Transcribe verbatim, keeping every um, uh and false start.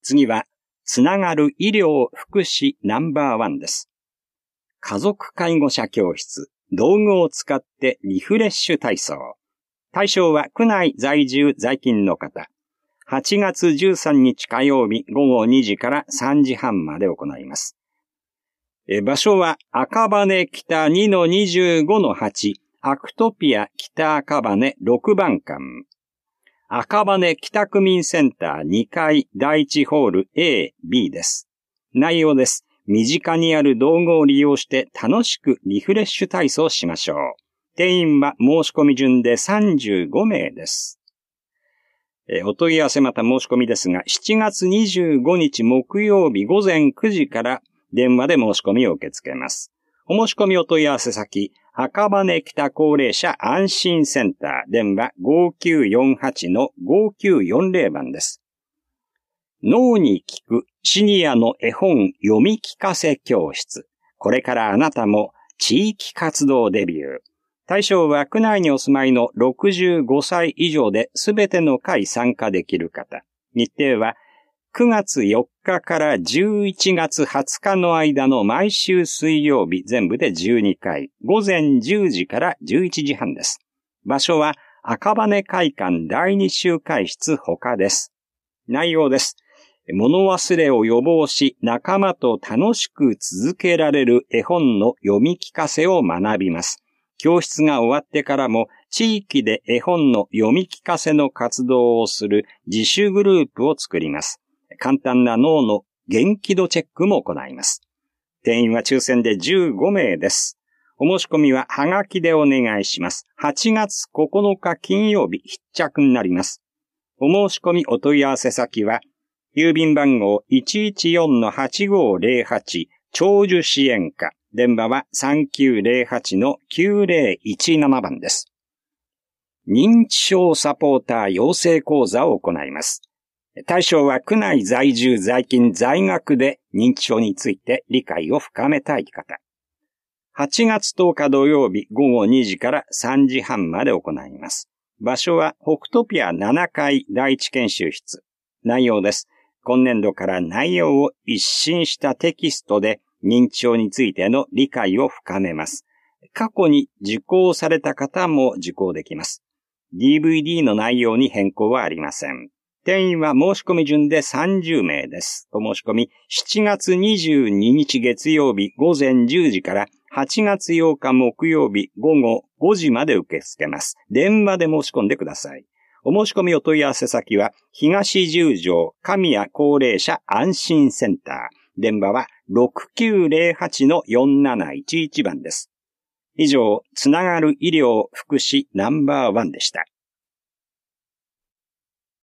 次は、つながる医療福祉ナンバーワンです。家族介護者教室、道具を使ってリフレッシュ体操。対象は区内在住在勤の方。はちがつじゅうさんにち火曜日ごごにじからさんじはんまで行います。え場所は赤羽北 にのにじゅうごのはち アクトピア北赤羽ろくばんかん。赤羽北区民センターにかいだいいちホール エー、ビー です。内容です。身近にある道具を利用して楽しくリフレッシュ体操をしましょう。定員は申し込み順でさんじゅうごめいです。えお問い合わせまた申し込みですが、しちがつにじゅうごにち木曜日ごぜんくじから電話で申し込みを受け付けます。お申し込みお問い合わせ先、赤羽北高齢者安心センター、電話 ごきゅうよんはちのごきゅうよんぜろ 番です。脳に効くシニアの絵本読み聞かせ教室。これからあなたも地域活動デビュー。対象は区内にお住まいのろくじゅうごさい以上で全ての回参加できる方。日程はくがつよっかからじゅういちがつはつかの間の毎週水曜日全部でじゅうにかい、ごぜんじゅうじからじゅういちじはんです。場所は赤羽会館だいに集会室他です。内容です。物忘れを予防し、仲間と楽しく続けられる絵本の読み聞かせを学びます。教室が終わってからも地域で絵本の読み聞かせの活動をする自主グループを作ります。簡単な脳の元気度チェックも行います。定員は抽選でじゅうごめいです。お申し込みははがきでお願いします。はちがつここのか金曜日必着になります。お申し込みお問い合わせ先は、郵便番号 いちいちよんのはちごぜろはち 長寿支援課。電話は さんきゅうぜろはちのきゅうぜろいちなな 番です。認知症サポーター養成講座を行います。対象は区内在住在勤在学で認知症について理解を深めたい方。はちがつとおか土曜日ごごにじからさんじはんまで行います。場所は北トピアななかいだいいち研修室。内容です。今年度から内容を一新したテキストで認知症についての理解を深めます。過去に受講された方も受講できます。ディーブイディー の内容に変更はありません。定員は申し込み順でさんじゅうめいです。お申し込みしちがつにじゅうににち月曜日ごぜんじゅうじからはちがつようか木曜日ごごごじまで受け付けます。電話で申し込んでください。お申し込みお問い合わせ先は東十条神谷高齢者安心センター。電話はろくきゅうぜろはちのよんなないちいち 番です。以上、つながる医療福祉ナンバーワンでした。